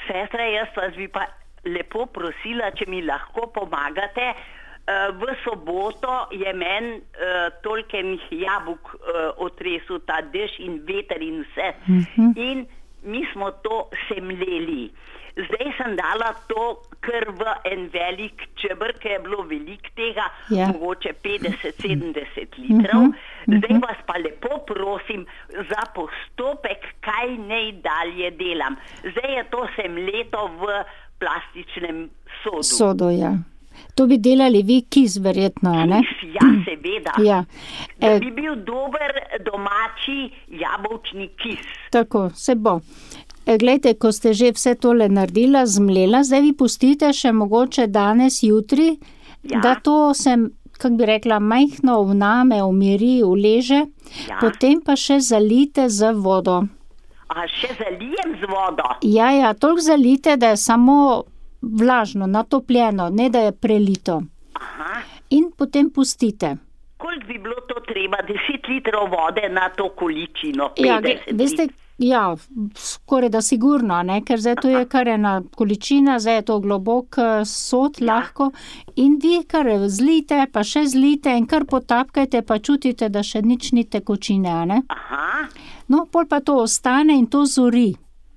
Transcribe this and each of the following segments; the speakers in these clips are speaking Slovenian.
Sestra, jaz vas bi pa lepo prosila, če mi lahko pomagate. V soboto je meni toliko enih jabolk otresel ta dež in veter in vse. In mi smo to semljeli. Zdaj sem dala to kar v en velik čebr, ki je bilo veliko tega, mogoče 50-70 litrov. Zdaj vas pa lepo prosim za postopek, kaj naj dalje delam. Zdaj je to semleto v plastičnem sodu. Sodu, ja. To bi delali vi kis, verjetno, ne? Kis, ja, seveda. Ja. Da bi bil dober domači jabolčni kis. Tako, se bo. Glejte, ko ste že vse tole naredila, zmlela, zdaj vi pustite še mogoče danes, jutri, da to se, kako bi rekla, majhno vname, umiri, uleže, potem pa še zalijte z vodo. A še zalijem z vodo? Ja, toliko zalijte, da je samo vlažno, natopljeno, ne da je prelito. Aha. In potem pustite. Koliko bi bilo to treba? 10 litrov vode na to količino? 50 veste, skoraj da sigurno, ne? Ker zdaj to je kar ena količina, zdaj je to globok sod lahko in vi kar zlijte, pa še zlijte in kar potapkajte, pa čutite, da še nič ni tekočine, ne? Aha. No, pol pa to ostane in to zori.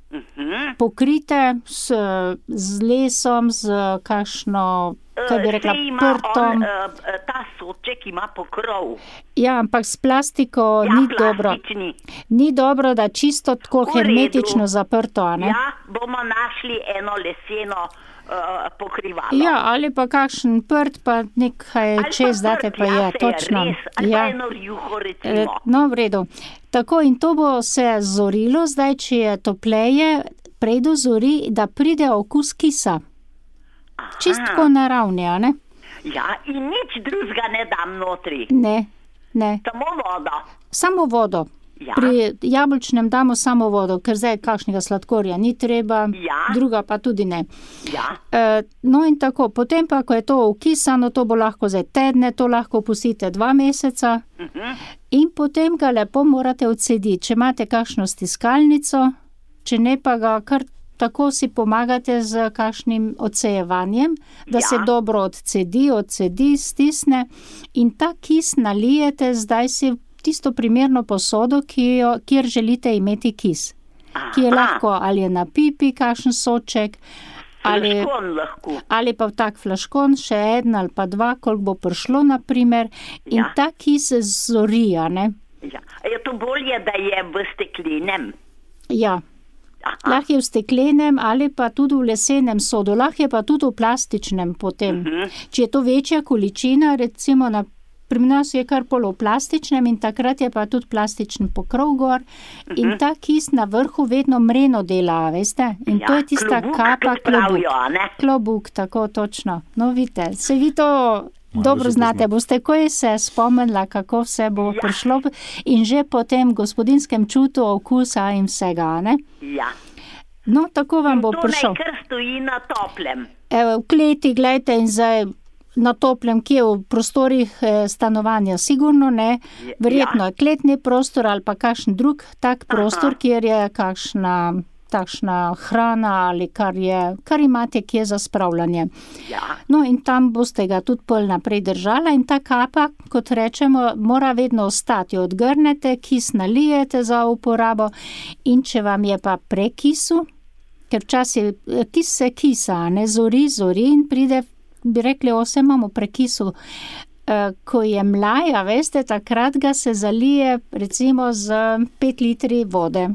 Pokrite z lesom, z kakšno, kaj bi rekla, prtom. Ta sodček ima pokrov. Ja, ampak s plastiko ni dobro. Ni dobro, da čisto tako hermetično zaprto, ne? Ja, bomo našli eno leseno pokrivalo. Ja, ali pa kakšen prt, pa nekaj čez date pa je, točno. Ali pa eno rjuho, recimo. No, v redu. Tako, in to bo se zorilo, zdaj, če je topleje, prej dozori, da pride okus kisa. Čistko naravni, a ne? Ja, in nič drugega ne dam notri. Ne. Samo vodo. Samo vodo. Ja. Pri jabolčnem damo samo vodo, ker zdaj kakšnega sladkorja ni treba, druga pa tudi ne. Ja. No in tako, potem pa, ko je to ukisano, to bo lahko zdaj tedne, to lahko pustite 2 meseca in potem ga lepo morate odcediti. Če imate kakšno stiskalnico, če ne pa ga kar tako si pomagate z kakšnim odsejevanjem, da se dobro odcedi, stisne in ta kis nalijete zdaj si tisto primerno posodo, kjer želite imeti kis. Ki je lahko, ali je na pipi kakšen soček, ali pa v tak flaškon, še en ali pa 2, koliko bo prišlo, naprimer, in ta kis zori, ne? Ja. Je to bolje, da je v steklenem? Ja. Lahko je v steklenem ali pa tudi v lesenem sodu, lahko je pa tudi v plastičnem potem. Če je to večja količina, recimo pri nas je kar pol v plastičnem in takrat je pa tudi plastičen pokrov gor in ta kis na vrhu vedno mreno dela, veste? In to je tista kapa klobuk, tako točno. No, vidite, se vi to dobro znate, boste takoj se spomnila, kako vse bo prišlo in že po tem gospodinskem čutu okusa in vsega, ne? Ja. No, tako vam bo prišel. In to naj kar stoji na toplem. Evo, v kleti, gledajte, in zdaj na toplem, kje v prostorih stanovanja, sigurno ne. Verjetno je kletni prostor ali pa kakšen drug tak prostor, kjer je takšna hrana ali kar imate kje za spravljanje. Ja. No, in tam boste ga tudi pol naprej držala in ta kapa, kot rečemo, mora vedno ostati. Odgrnete, kis nalijete za uporabo in če vam je pa prekisu, ker včasih kis se kisa, ne zori in pride, bi rekli, vse imamo prekisu. Ko je mlaja, veste, takrat ga se zalije recimo z 5 litri vode.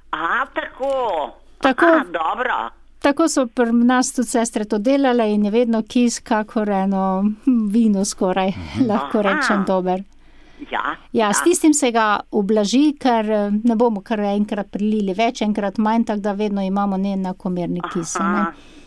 Tako, dobro. Tako so pri nas tudi sestre to delale in je vedno kis kakor eno vino skoraj, lahko rečem, dober. Ja, s tistim se ga ublaži, ker ne bomo kar enkrat prilili več, enkrat manj, tako da vedno imamo neenakomerni kis, ne?